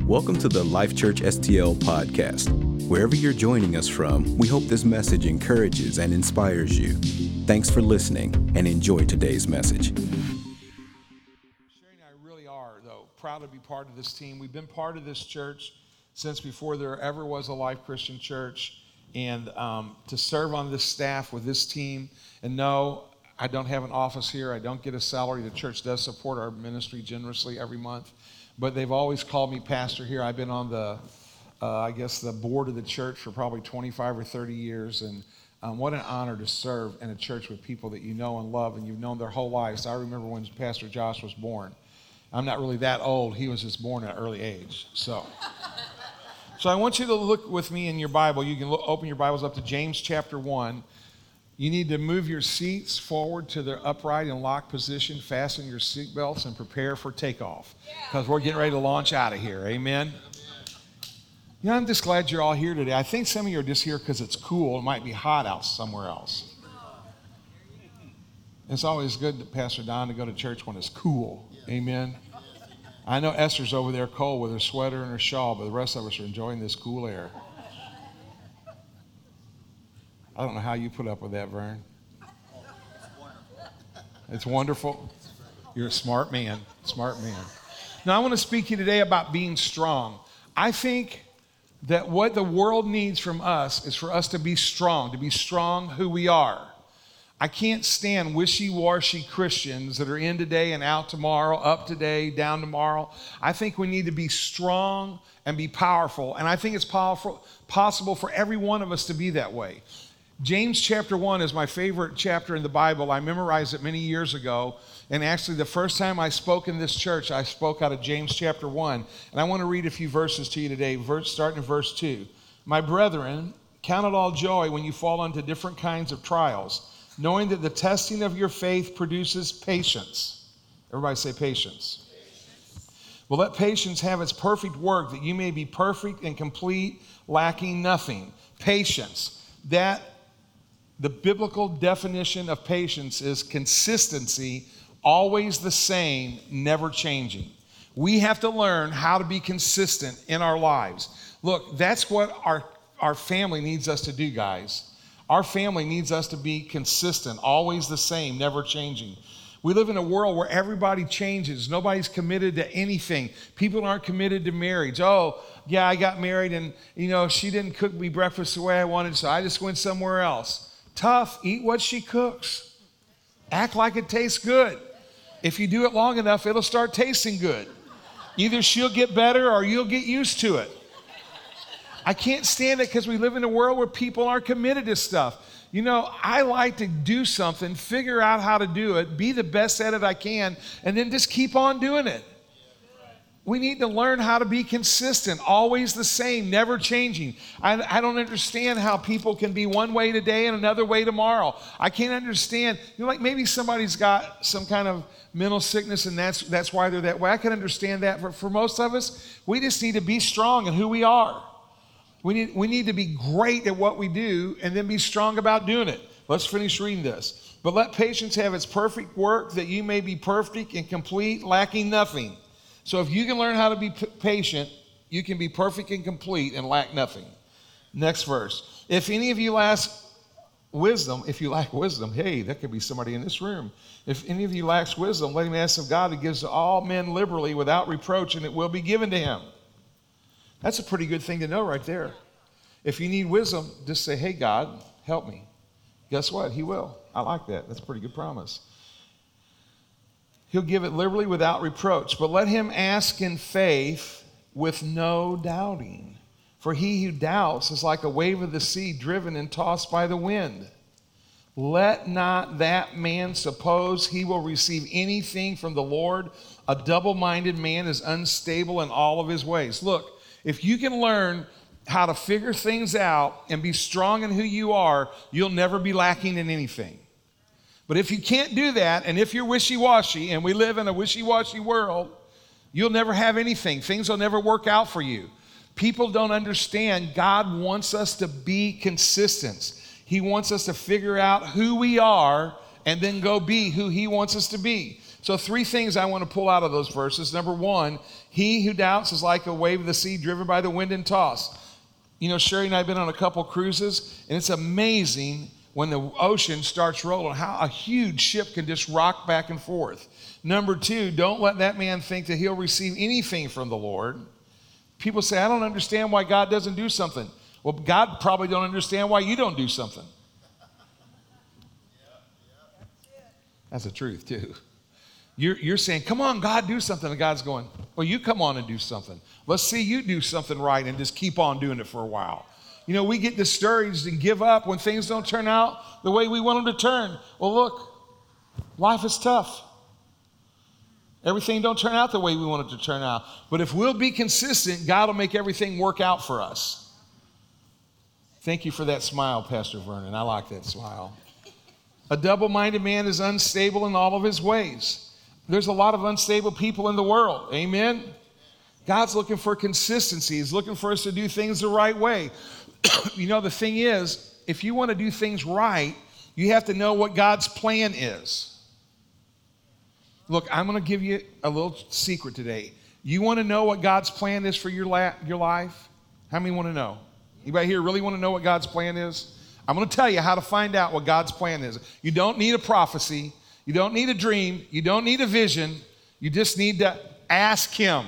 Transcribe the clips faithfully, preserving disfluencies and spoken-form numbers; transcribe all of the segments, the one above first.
Welcome to the Life Church S T L podcast. Wherever you're joining us from, we hope this message encourages and inspires you. Thanks for listening and enjoy today's message. Sherry and I really are, though, proud to be part of this team. We've been part of this church since before there ever was a Life Christian Church. And um, to serve on this staff with this team, and no, I don't have an office here. I don't get a salary. The church does support our ministry generously every month. But they've always called me pastor here. I've been on the, uh, I guess, the board of the church for probably twenty-five or thirty years. And um, what an honor to serve in a church with people that you know and love and you've known their whole lives. I remember when Pastor Josh was born. I'm not really that old. He was just born at an early age. So, so I want you to look with me in your Bible. You can look, open your Bibles up to James chapter one. You need to move your seats forward to the upright and locked position, fasten your seatbelts, and prepare for takeoff. Because we're getting ready to launch out of here. Amen? You know, I'm just glad you're all here today. I think some of you are just here because it's cool. It might be hot out somewhere else. It's always good, Pastor Don, to go to church when it's cool. Amen? I know Esther's over there cold with her sweater and her shawl, but the rest of us are enjoying this cool air. I don't know how you put up with that, Vern. It's wonderful. You're a smart man, smart man. Now, I want to speak to you today about being strong. I think that what the world needs from us is for us to be strong, to be strong who we are. I can't stand wishy-washy Christians that are in today and out tomorrow, up today, down tomorrow. I think we need to be strong and be powerful, and I think it's powerful, possible for every one of us to be that way. James chapter one is my favorite chapter in the Bible. I memorized it many years ago. And actually, the first time I spoke in this church, I spoke out of James chapter one. And I want to read a few verses to you today, verse, starting in verse two. My brethren, count it all joy when you fall into different kinds of trials, knowing that the testing of your faith produces patience. Everybody say patience. Patience. Well, let patience have its perfect work, that you may be perfect and complete, lacking nothing. Patience. That The biblical definition of patience is consistency, always the same, never changing. We have to learn how to be consistent in our lives. Look, that's what our, our family needs us to do, guys. Our family needs us to be consistent, always the same, never changing. We live in a world where everybody changes. Nobody's committed to anything. People aren't committed to marriage. Oh, yeah, I got married and, you know, she didn't cook me breakfast the way I wanted, so I just went somewhere else. Tough, eat what she cooks. Act like it tastes good. If you do it long enough, it'll start tasting good. Either she'll get better or you'll get used to it. I can't stand it because we live in a world where people aren't committed to stuff. You know, I like to do something, figure out how to do it, be the best at it I can, and then just keep on doing it. We need to learn how to be consistent, always the same, never changing. I, I don't understand how people can be one way today and another way tomorrow. I can't understand, you know, like maybe somebody's got some kind of mental sickness and that's that's why they're that way. I can understand that, but for most of us, we just need to be strong in who we are. We need, we need to be great at what we do and then be strong about doing it. Let's finish reading this. But let patience have its perfect work, that you may be perfect and complete, lacking nothing. So if you can learn how to be p- patient, you can be perfect and complete and lack nothing. Next verse. If any of you lack wisdom, if you lack wisdom, hey, that could be somebody in this room. If any of you lacks wisdom, let him ask of God, who gives to all men liberally without reproach, and it will be given to him. That's a pretty good thing to know right there. If you need wisdom, just say, hey, God, help me. Guess what? He will. I like that. That's a pretty good promise. He'll give it liberally without reproach. But let him ask in faith with no doubting. For he who doubts is like a wave of the sea driven and tossed by the wind. Let not that man suppose he will receive anything from the Lord. A double-minded man is unstable in all of his ways. Look, if you can learn how to figure things out and be strong in who you are, you'll never be lacking in anything. But if you can't do that, and if you're wishy-washy, and we live in a wishy-washy world, you'll never have anything. Things will never work out for you. People don't understand God wants us to be consistent. He wants us to figure out who we are and then go be who he wants us to be. So three things I want to pull out of those verses. Number one, he who doubts is like a wave of the sea driven by the wind and tossed. You know, Sherry and I have been on a couple cruises, and it's amazing when the ocean starts rolling, how a huge ship can just rock back and forth. Number two, don't let that man think that he'll receive anything from the Lord. People say, I don't understand why God doesn't do something. Well, God probably don't understand why you don't do something. That's the truth, too. You're, you're saying, come on, God, do something. And God's going, well, you come on and do something. Let's see you do something right and just keep on doing it for a while. You know, we get discouraged and give up when things don't turn out the way we want them to turn. Well, look, life is tough. Everything don't turn out the way we want it to turn out. But if we'll be consistent, God will make everything work out for us. Thank you for that smile, Pastor Vernon. I like that smile. A double-minded man is unstable in all of his ways. There's a lot of unstable people in the world. Amen? God's looking for consistency. He's looking for us to do things the right way. You know, the thing is, if you want to do things right, you have to know what God's plan is. Look, I'm going to give you a little secret today. You want to know what God's plan is for your, la- your life? How many want to know? Anybody here really want to know what God's plan is? I'm going to tell you how to find out what God's plan is. You don't need a prophecy. You don't need a dream. You don't need a vision. You just need to ask him.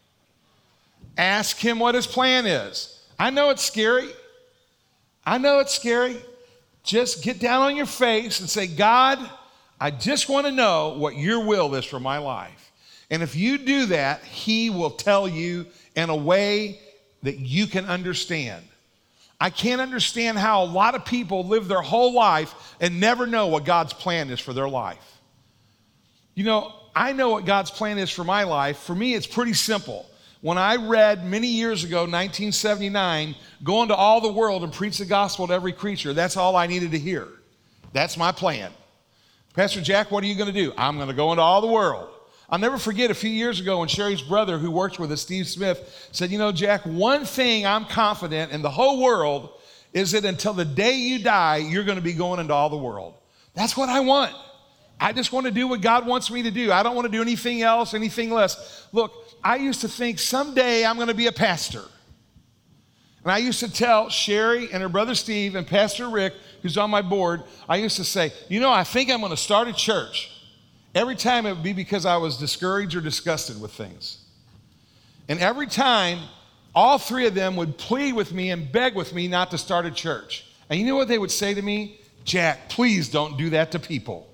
Ask him what his plan is. I know it's scary. I know it's scary. Just get down on your face and say, God, I just want to know what your will is for my life. And if you do that, he will tell you in a way that you can understand. I can't understand how a lot of people live their whole life and never know what God's plan is for their life. You know, I know what God's plan is for my life. For me, it's pretty simple. When I read many years ago, nineteen seventy-nine, go into all the world and preach the gospel to every creature, that's all I needed to hear. That's my plan. Pastor Jack, what are you going to do? I'm going to go into all the world. I'll never forget a few years ago when Sherry's brother, who works with us, Steve Smith, said, you know, Jack, one thing I'm confident in the whole world is that until the day you die, you're going to be going into all the world. That's what I want. I just want to do what God wants me to do. I don't want to do anything else, anything less. Look, I used to think someday I'm going to be a pastor. And I used to tell Sherry and her brother Steve and Pastor Rick, who's on my board, I used to say, you know, I think I'm going to start a church. Every time it would be because I was discouraged or disgusted with things. And every time, all three of them would plead with me and beg with me not to start a church. And you know what they would say to me? Jack, please don't do that to people.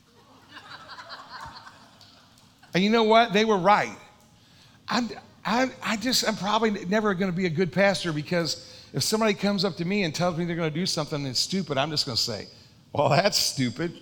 And you know what? They were right. I'm, I, I just, I'm probably never going to be a good pastor because if somebody comes up to me and tells me they're going to do something that's stupid, I'm just going to say, well, that's stupid.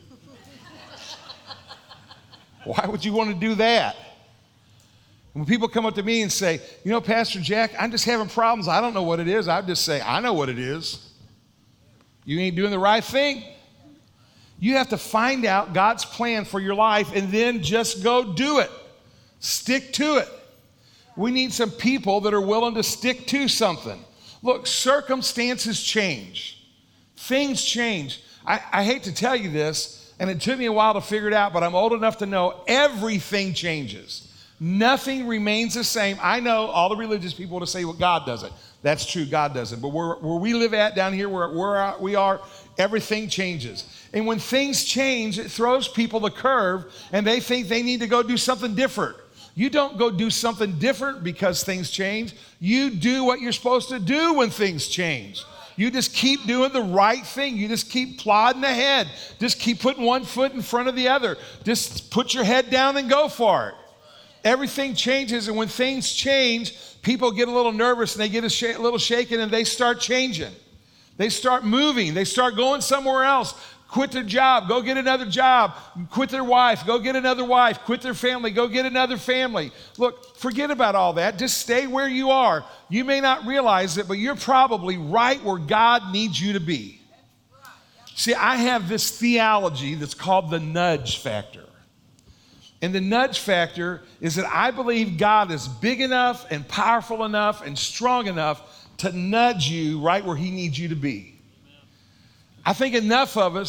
Why would you want to do that? When people come up to me and say, you know, Pastor Jack, I'm just having problems. I don't know what it is. I just say, I know what it is. You ain't doing the right thing. You have to find out God's plan for your life and then just go do it. Stick to it. We need some people that are willing to stick to something. Look, circumstances change. Things change. I, I hate to tell you this, and it took me a while to figure it out, but I'm old enough to know everything changes. Nothing remains the same. I know all the religious people want to say, well, God does it. That's true, God does it. But where, where we live at down here, where, where we are, everything changes. And when things change, it throws people the curve, and they think they need to go do something different. You don't go do something different because things change. You do what you're supposed to do when things change. You just keep doing the right thing. You just keep plodding ahead. Just keep putting one foot in front of the other. Just put your head down and go for it. Everything changes, and when things change, people get a little nervous and they get a sh- little shaken and they start changing. They start moving. They start going somewhere else. Quit their job, go get another job. Quit their wife, go get another wife. Quit their family, go get another family. Look, forget about all that. Just stay where you are. You may not realize it, but you're probably right where God needs you to be. See, I have this theology that's called the nudge factor. And the nudge factor is that I believe God is big enough and powerful enough and strong enough to nudge you right where he needs you to be. I think enough of us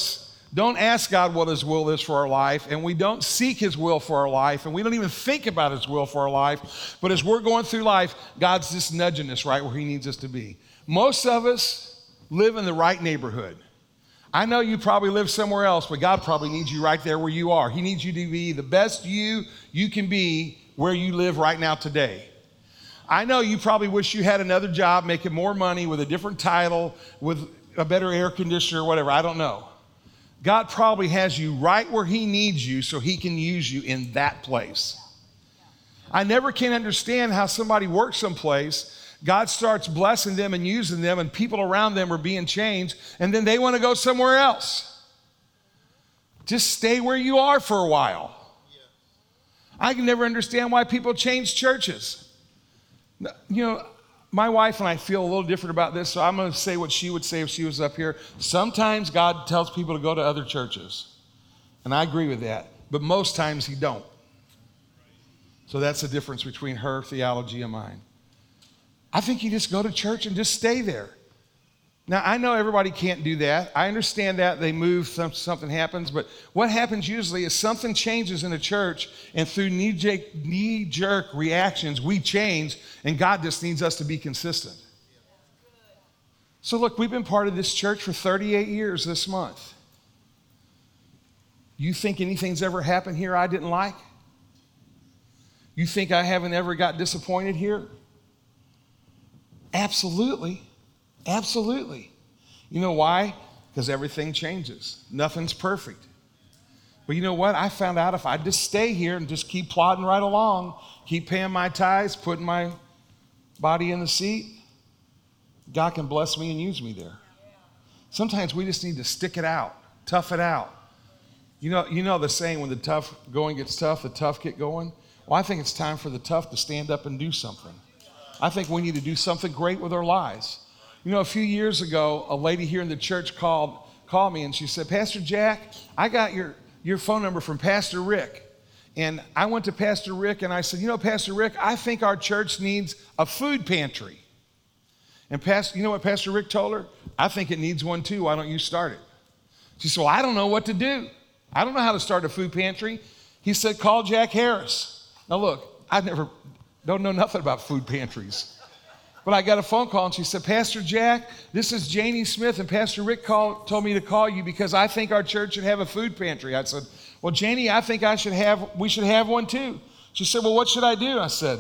don't ask God what his will is for our life, and we don't seek his will for our life, and we don't even think about his will for our life. But as we're going through life, God's just nudging us right where he needs us to be. Most of us live in the right neighborhood. I know you probably live somewhere else, but God probably needs you right there where you are. He needs you to be the best you you can be where you live right now today. I know you probably wish you had another job, making more money with a different title, with a better air conditioner or whatever. I don't know. God probably has you right where he needs you so he can use you in that place. I never can understand how somebody works someplace, God starts blessing them and using them, and people around them are being changed, and then they want to go somewhere else. Just stay where you are for a while. I can never understand why people change churches. You know, my wife and I feel a little different about this, so I'm going to say what she would say if she was up here. Sometimes God tells people to go to other churches, and I agree with that, but most times he don't. So that's the difference between her theology and mine. I think you just go to church and just stay there. Now, I know everybody can't do that. I understand that they move, something happens, but what happens usually is something changes in a church, and through knee-jerk reactions, we change, and God just needs us to be consistent. So look, we've been part of this church for thirty-eight years this month. You think anything's ever happened here I didn't like? You think I haven't ever got disappointed here? Absolutely. Absolutely. You know why? Because everything changes. Nothing's perfect. But you know what? I found out if I just stay here and just keep plodding right along, keep paying my tithes, putting my body in the seat, God can bless me and use me there. Sometimes we just need to stick it out, tough it out. You know, you know the saying, when the tough going gets tough, the tough get going? Well, I think it's time for the tough to stand up and do something. I think we need to do something great with our lives. You know, a few years ago, a lady here in the church called called me and she said, Pastor Jack, I got your, your phone number from Pastor Rick. And I went to Pastor Rick and I said, you know, Pastor Rick, I think our church needs a food pantry. And Pastor, you know what Pastor Rick told her? I think it needs one too. Why don't you start it? She said, well, I don't know what to do. I don't know how to start a food pantry. He said, call Jack Harris. Now look, I never, don't know nothing about food pantries. But I got a phone call and she said, Pastor Jack, this is Janie Smith, and Pastor Rick called, told me to call you because I think our church should have a food pantry. I said, well, Janie, I think I should have, we should have one too. She said, well, what should I do? I said,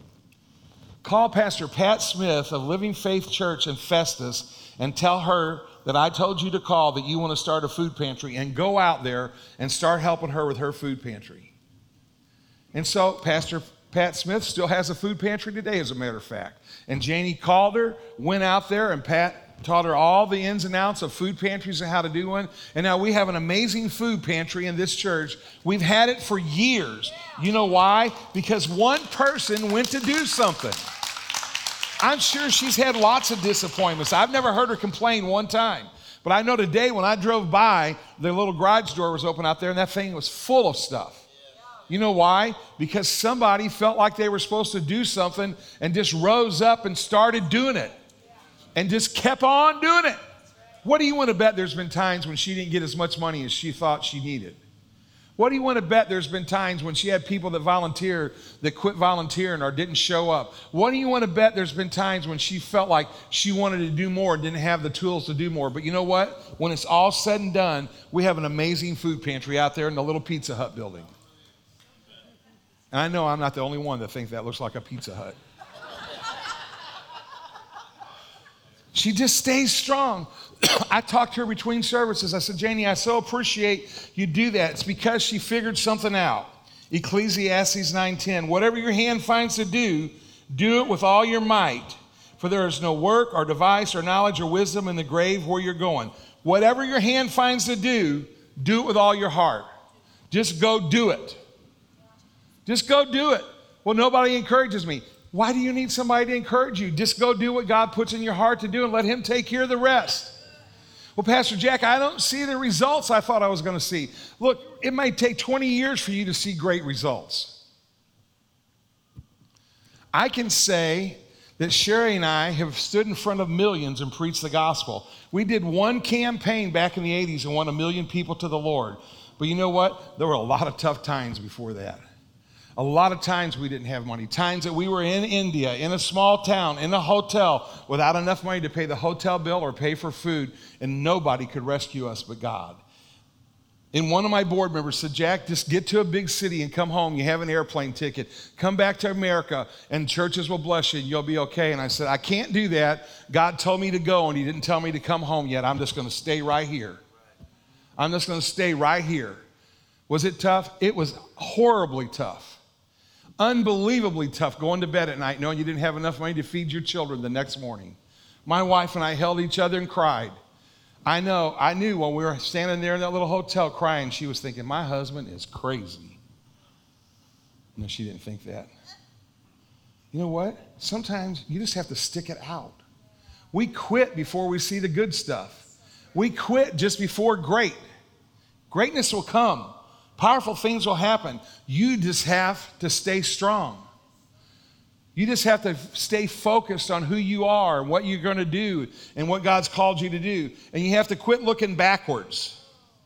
call Pastor Pat Smith of Living Faith Church in Festus and tell her that I told you to call, that you want to start a food pantry, and go out there and start helping her with her food pantry. And so Pastor Pat Smith still has a food pantry today, as a matter of fact. And Janie called her, went out there, and Pat taught her all the ins and outs of food pantries and how to do one. And now we have an amazing food pantry in this church. We've had it for years. You know why? Because one person went to do something. I'm sure she's had lots of disappointments. I've never heard her complain one time. But I know today when I drove by, the little garage door was open out there, and that thing was full of stuff. You know why? Because somebody felt like they were supposed to do something and just rose up and started doing it and just kept on doing it. What do you want to bet there's been times when she didn't get as much money as she thought she needed? What do you want to bet there's been times when she had people that volunteer that quit volunteering or didn't show up? What do you want to bet there's been times when she felt like she wanted to do more and didn't have the tools to do more? But you know what? When it's all said and done, we have an amazing food pantry out there in the little Pizza Hut building. And I know I'm not the only one that thinks that looks like a Pizza Hut. She just stays strong. I talked to her between services. I said, Janie, I so appreciate you do that. It's because she figured something out. Ecclesiastes nine ten, whatever your hand finds to do, do it with all your might. For there is no work or device or knowledge or wisdom in the grave where you're going. Whatever your hand finds to do, do it with all your heart. Just go do it. Just go do it. Well, nobody encourages me. Why do you need somebody to encourage you? Just go do what God puts in your heart to do and let him take care of the rest. Well, Pastor Jack, I don't see the results I thought I was going to see. Look, it may take twenty years for you to see great results. I can say that Sherry and I have stood in front of millions and preached the gospel. We did one campaign back in the eighties and won a million people to the Lord. But you know what? There were a lot of tough times before that. A lot of times we didn't have money. Times that we were in India, in a small town, in a hotel, without enough money to pay the hotel bill or pay for food, and nobody could rescue us but God. And one of my board members said, Jack, just get to a big city and come home. You have an airplane ticket. Come back to America and churches will bless you and you'll be okay. And I said, I can't do that. God told me to go and he didn't tell me to come home yet. I'm just going to stay right here. I'm just going to stay right here. Was it tough? It was horribly tough. Unbelievably tough going to bed at night knowing you didn't have enough money to feed your children the next morning. My wife and I held each other and cried. I know, I knew when we were standing there in that little hotel crying, she was thinking, my husband is crazy. No, she didn't think that. You know what? Sometimes you just have to stick it out. We quit before we see the good stuff. We quit just before great. Greatness will come. Powerful things will happen. You just have to stay strong. You just have to stay focused on who you are and what you're going to do and what God's called you to do. And you have to quit looking backwards.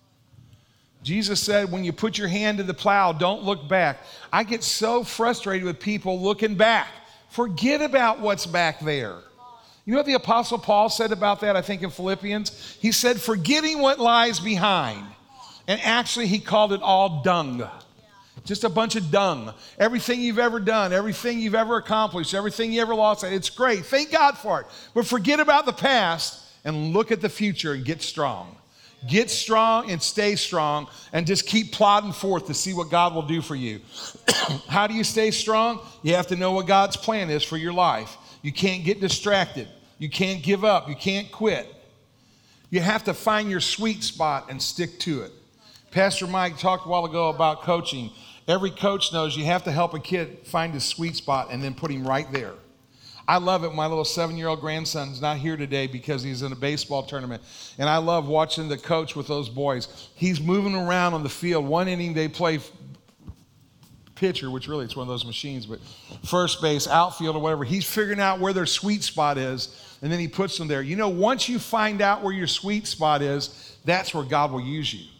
Jesus said, when you put your hand to the plow, don't look back. I get so frustrated with people looking back. Forget about what's back there. You know what the Apostle Paul said about that, I think in Philippians? He said, forgetting what lies behind. And actually, he called it all dung. Just a bunch of dung. Everything you've ever done, everything you've ever accomplished, everything you ever lost, it's great. Thank God for it. But forget about the past and look at the future and get strong. Get strong and stay strong and just keep plodding forth to see what God will do for you. How do you stay strong? You have to know what God's plan is for your life. You can't get distracted. You can't give up. You can't quit. You have to find your sweet spot and stick to it. Pastor Mike talked a while ago about coaching. Every coach knows you have to help a kid find his sweet spot and then put him right there. I love it. My little seven-year-old grandson's not here today because he's in a baseball tournament. And I love watching the coach with those boys. He's moving around on the field. One inning they play pitcher, which really it's one of those machines, but first base, outfield, or whatever. He's figuring out where their sweet spot is, and then he puts them there. You know, once you find out where your sweet spot is, that's where God will use you.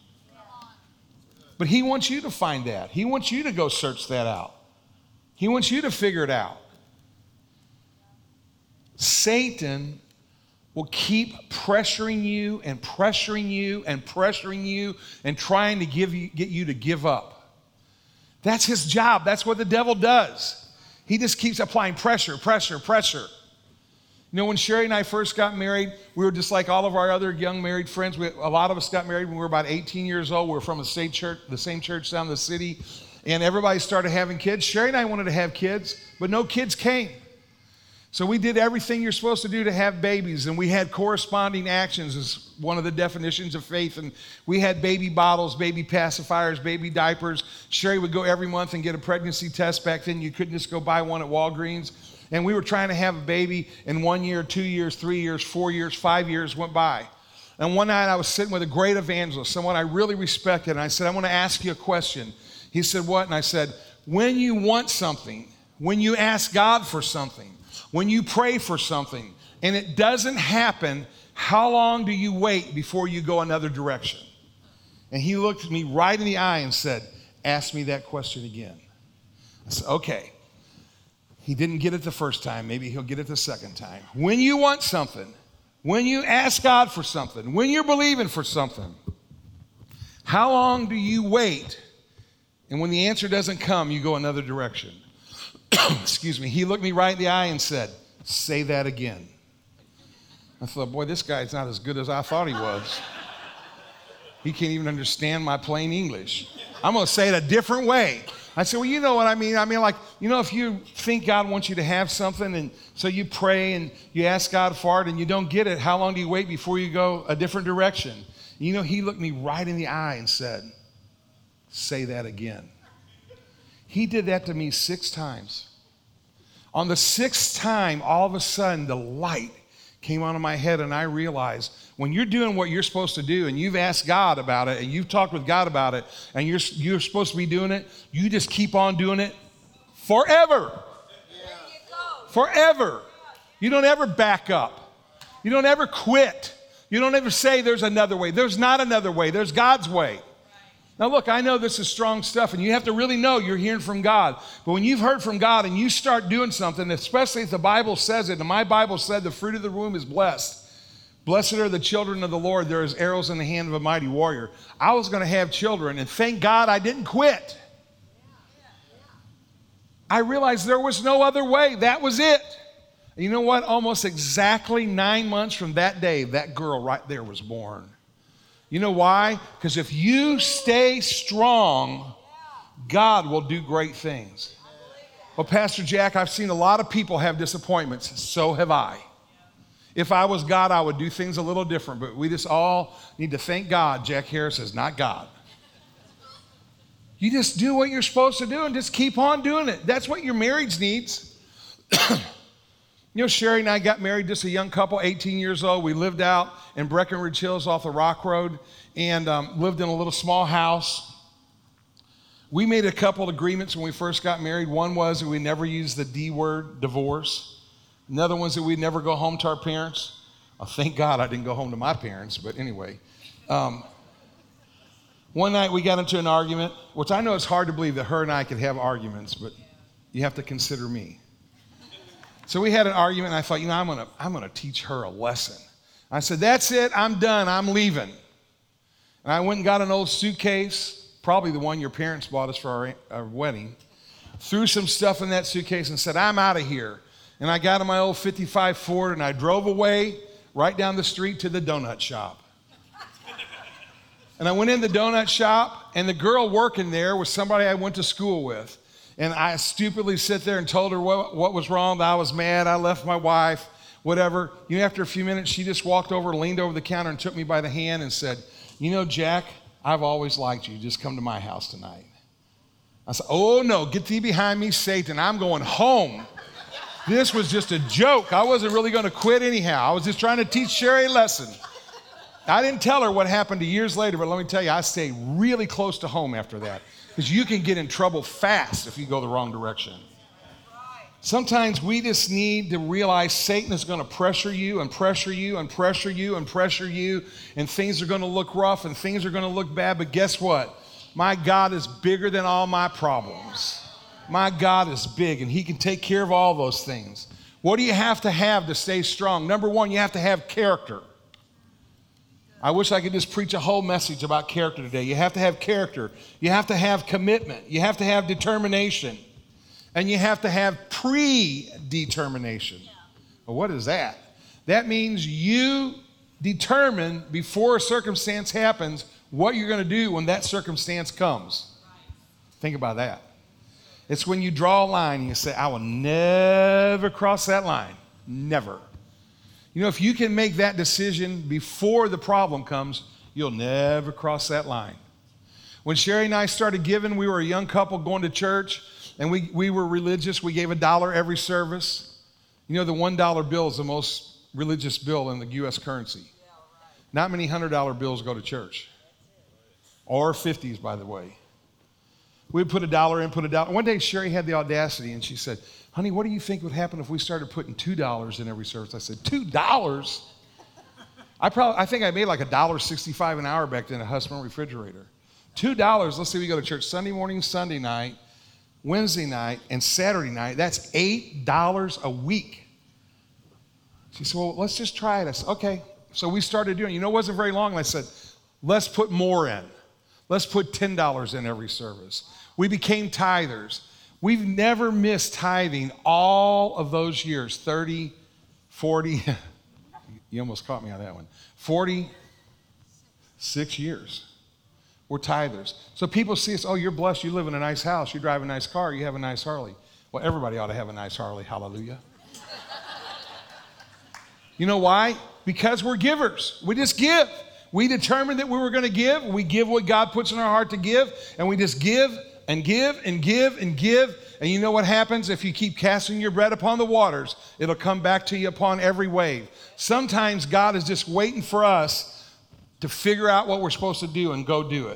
But he wants you to find that. He wants you to go search that out. He wants you to figure it out. Satan will keep pressuring you and pressuring you and pressuring you and trying to give you, get you to give up. That's his job. That's what the devil does. He just keeps applying pressure, pressure, pressure. You know, when Sherry and I first got married, we were just like all of our other young married friends. We, a lot of us got married when we were about eighteen years old. We were from the same church, the same church down the city, and everybody started having kids. Sherry and I wanted to have kids, but no kids came. So we did everything you're supposed to do to have babies, and we had corresponding actions as one of the definitions of faith. And we had baby bottles, baby pacifiers, baby diapers. Sherry would go every month and get a pregnancy test. Back then, you couldn't just go buy one at Walgreens. And we were trying to have a baby, and one year, two years, three years, four years, five years went by. And one night I was sitting with a great evangelist, someone I really respected, and I said, I want to ask you a question. He said, what? And I said, when you want something, when you ask God for something, when you pray for something, and it doesn't happen, how long do you wait before you go another direction? And he looked me right in the eye and said, ask me that question again. I said, okay. He didn't get it the first time. Maybe he'll get it the second time. When you want something, when you ask God for something, when you're believing for something, how long do you wait? And when the answer doesn't come, you go another direction. Excuse me. He looked me right in the eye and said, say that again. I thought, boy, this guy's not as good as I thought he was. He can't even understand my plain English. I'm going to say it a different way. I said, well, you know what I mean? I mean, like, you know, if you think God wants you to have something, and so you pray and you ask God for it and you don't get it, how long do you wait before you go a different direction? You know, he looked me right in the eye and said, say that again. He did that to me six times. On the sixth time, all of a sudden, the light came onto my head, and I realized when you're doing what you're supposed to do and you've asked God about it and you've talked with God about it and you're, you're supposed to be doing it, you just keep on doing it forever. Yeah. Forever. You don't ever back up. You don't ever quit. You don't ever say there's another way. There's not another way. There's God's way. Now look, I know this is strong stuff, and you have to really know you're hearing from God. But when you've heard from God and you start doing something, especially if the Bible says it, and my Bible said the fruit of the womb is blessed. Blessed are the children of the Lord. There is arrows in the hand of a mighty warrior. I was going to have children, and thank God I didn't quit. I realized there was no other way. That was it. And you know what? Almost exactly nine months from that day, that girl right there was born. You know why? Because if you stay strong, God will do great things. Well, Pastor Jack, I've seen a lot of people have disappointments. So have I. If I was God, I would do things a little different. But we just all need to thank God Jack Harris is not God. You just do what you're supposed to do and just keep on doing it. That's what your marriage needs. You know, Sherry and I got married, just a young couple, eighteen years old. We lived out in Breckenridge Hills off the Rock Road and um, lived in a little small house. We made a couple of agreements when we first got married. One was that we never use the D word, divorce. Another one was that we'd never go home to our parents. Oh, thank God I didn't go home to my parents, but anyway. Um, one night we got into an argument, which I know it's hard to believe that her and I could have arguments, but you have to consider me. So we had an argument, and I thought, you know, I'm gonna, I'm gonna teach her a lesson. I said, that's it, I'm done, I'm leaving. And I went and got an old suitcase, probably the one your parents bought us for our, our wedding, threw some stuff in that suitcase and said, I'm out of here. And I got in my old fifty-five Ford, and I drove away right down the street to the donut shop. And I went in the donut shop, and the girl working there was somebody I went to school with. And I stupidly sit there and told her what, what was wrong, that I was mad, I left my wife, whatever. You know, after a few minutes, she just walked over, leaned over the counter and took me by the hand and said, you know, Jack, I've always liked you. Just come to my house tonight. I said, oh no, get thee behind me, Satan. I'm going home. This was just a joke. I wasn't really going to quit anyhow. I was just trying to teach Sherry a lesson. I didn't tell her what happened years later, but let me tell you, I stayed really close to home after that. Because you can get in trouble fast if you go the wrong direction. Sometimes we just need to realize Satan is going to pressure you and pressure you and pressure you and pressure you, and things are going to look rough and things are going to look bad. But guess what? My God is bigger than all my problems. My God is big, and he can take care of all those things. What do you have to have to stay strong? Number one, you have to have character. I wish I could just preach a whole message about character today. You have to have character. You have to have commitment. You have to have determination. And you have to have predetermination. Well, what is that? That means you determine before a circumstance happens what you're going to do when that circumstance comes. Think about that. It's when you draw a line and you say, I will never cross that line. Never. You know, if you can make that decision before the problem comes, you'll never cross that line. When Sherry and I started giving, we were a young couple going to church, and we, we were religious. We gave a dollar every service. You know, the one dollar bill is the most religious bill in the U S currency. Not many one hundred dollar bills go to church. Or fifties, by the way. We'd put a dollar in, put a dollar. One day, Sherry had the audacity, and she said, honey, what do you think would happen if we started putting two dollars in every service? I said, two dollars? I probably, I think I made like a dollar sixty-five an hour back then at Husband Refrigerator. two dollars, let's say we go to church Sunday morning, Sunday night, Wednesday night, and Saturday night. That's eight dollars a week. She said, well, let's just try it. I said, okay. So we started doing it. You know, it wasn't very long, and I said, let's put more in. Let's put ten dollars in every service. We became tithers. We've never missed tithing all of those years, thirty, forty, you almost caught me on that one, forty-six years. We're tithers. So people see us, oh, you're blessed, you live in a nice house, you drive a nice car, you have a nice Harley. Well, everybody ought to have a nice Harley, hallelujah. You know why? Because we're givers. We just give. We determined that we were going to give. We give what God puts in our heart to give, and we just give and give and give and give. And you know what happens? If you keep casting your bread upon the waters, it'll come back to you upon every wave. Sometimes God is just waiting for us to figure out what we're supposed to do and go do it.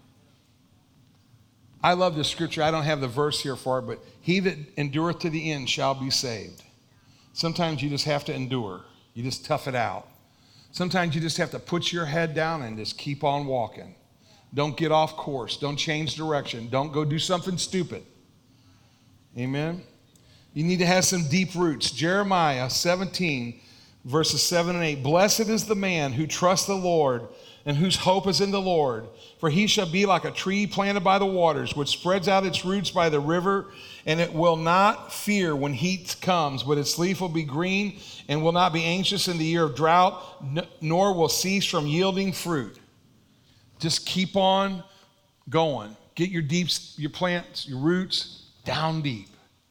I love this scripture. I don't have the verse here for it, but he that endureth to the end shall be saved. Sometimes you just have to endure. You just tough it out. Sometimes you just have to put your head down and just keep on walking. Don't get off course. Don't change direction. Don't go do something stupid. Amen? You need to have some deep roots. Jeremiah seventeen, verses seven and eight. Blessed is the man who trusts the Lord and whose hope is in the Lord. For he shall be like a tree planted by the waters, which spreads out its roots by the river, and it will not fear when heat comes, but its leaf will be green and will not be anxious in the year of drought, nor will cease from yielding fruit. Just keep on going. Get your deep, your plants, your roots down deep.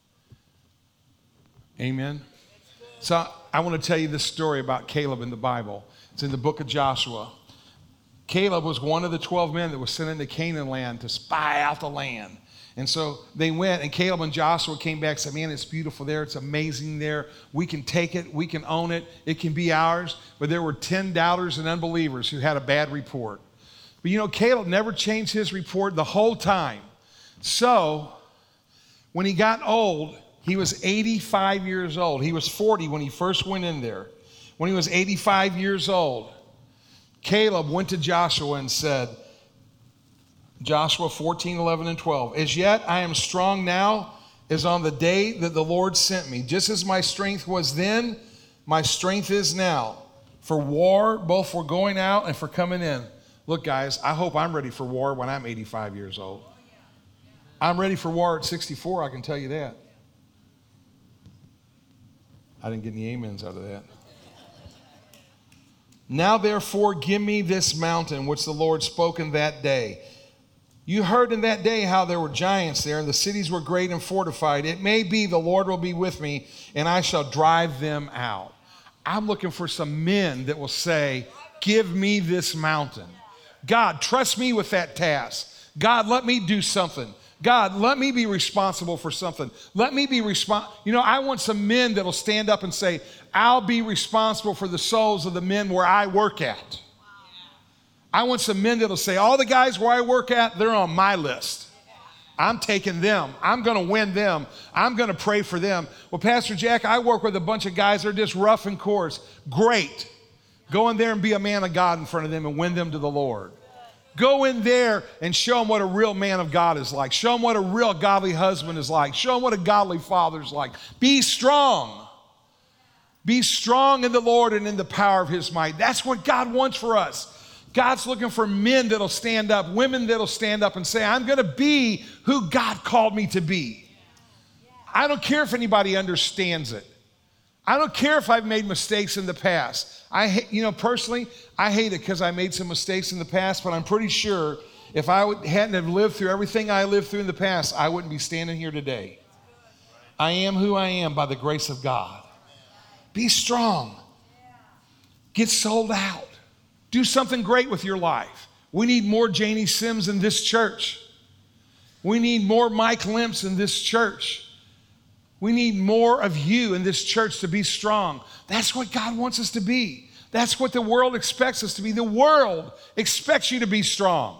Amen. So I want to tell you this story about Caleb in the Bible. It's in the book of Joshua. Caleb was one of the twelve men that was sent into Canaan land to spy out the land. And so they went, and Caleb and Joshua came back and said, man, it's beautiful there. It's amazing there. We can take it. We can own it. It can be ours. But there were ten doubters and unbelievers who had a bad report. But you know, Caleb never changed his report the whole time. So when he got old, he was eighty-five years old. He was forty when he first went in there. When he was eighty-five years old, Caleb went to Joshua and said, Joshua fourteen, eleven, and twelve, as yet I am strong now as on the day that the Lord sent me. Just as my strength was then, my strength is now. For war, both for going out and for coming in. Look, guys, I hope I'm ready for war when I'm eighty-five years old. I'm ready for war at sixty-four, I can tell you that. I didn't get any amens out of that. Now therefore give me this mountain which the Lord spoke in that day. You heard in that day how there were giants there, and the cities were great and fortified. It may be the Lord will be with me, and I shall drive them out. I'm looking for some men that will say, give me this mountain. God, trust me with that task. God, let me do something. God, let me be responsible for something. Let me be responsible. You know, I want some men that'll stand up and say, I'll be responsible for the souls of the men where I work at. I want some men that'll say, all the guys where I work at, they're on my list. I'm taking them. I'm going to win them. I'm going to pray for them. Well, Pastor Jack, I work with a bunch of guys that are just rough and coarse. Great. Go in there and be a man of God in front of them and win them to the Lord. Go in there and show them what a real man of God is like. Show them what a real godly husband is like. Show them what a godly father is like. Be strong. Be strong in the Lord and in the power of his might. That's what God wants for us. God's looking for men that'll stand up, women that'll stand up and say, I'm going to be who God called me to be. I don't care if anybody understands it. I don't care if I've made mistakes in the past. I, ha- you know, personally, I hate it because I made some mistakes in the past, but I'm pretty sure if I would, hadn't have lived through everything I lived through in the past, I wouldn't be standing here today. I am who I am by the grace of God. Be strong. Get sold out. Do something great with your life. We need more Janie Sims in this church. We need more Mike Limps in this church. We need more of you in this church to be strong. That's what God wants us to be. That's what the world expects us to be. The world expects you to be strong.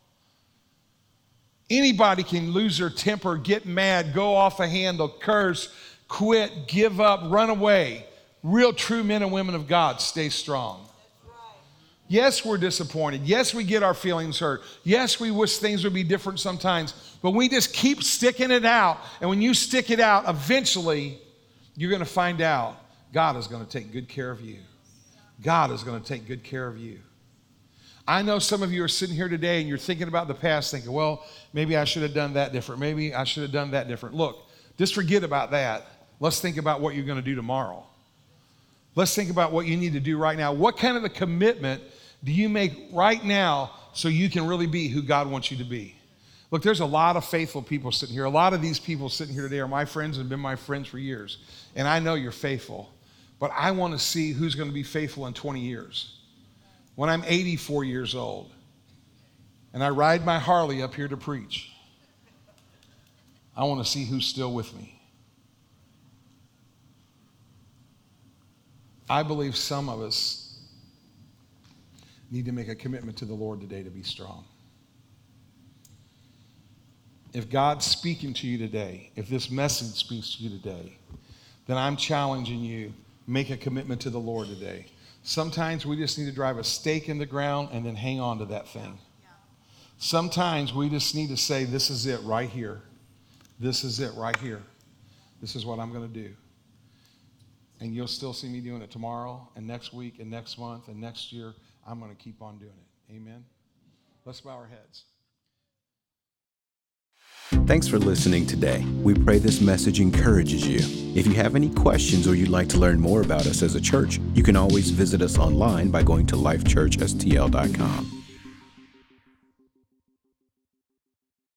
Anybody can lose their temper, get mad, go off a handle, curse, quit, give up, run away. Real true men and women of God stay strong. Yes, we're disappointed. Yes, we get our feelings hurt. Yes, we wish things would be different sometimes. But we just keep sticking it out. And when you stick it out, eventually you're going to find out God is going to take good care of you. God is going to take good care of you. I know some of you are sitting here today and you're thinking about the past, thinking, well, maybe I should have done that different. Maybe I should have done that different. Look, just forget about that. Let's think about what you're going to do tomorrow. Let's think about what you need to do right now. What kind of a commitment do you make right now so you can really be who God wants you to be? Look, there's a lot of faithful people sitting here. A lot of these people sitting here today are my friends and have been my friends for years. And I know you're faithful. But I want to see who's going to be faithful in twenty years. When I'm eighty-four years old and I ride my Harley up here to preach, I want to see who's still with me. I believe some of us need to make a commitment to the Lord today to be strong. If God's speaking to you today, if this message speaks to you today, then I'm challenging you, make a commitment to the Lord today. Sometimes we just need to drive a stake in the ground and then hang on to that thing. Sometimes we just need to say, this is it right here. This is it right here. This is what I'm going to do. And you'll still see me doing it tomorrow and next week and next month and next year. I'm going to keep on doing it. Amen. Let's bow our heads. Thanks for listening today. We pray this message encourages you. If you have any questions or you'd like to learn more about us as a church, you can always visit us online by going to life church s t l dot com.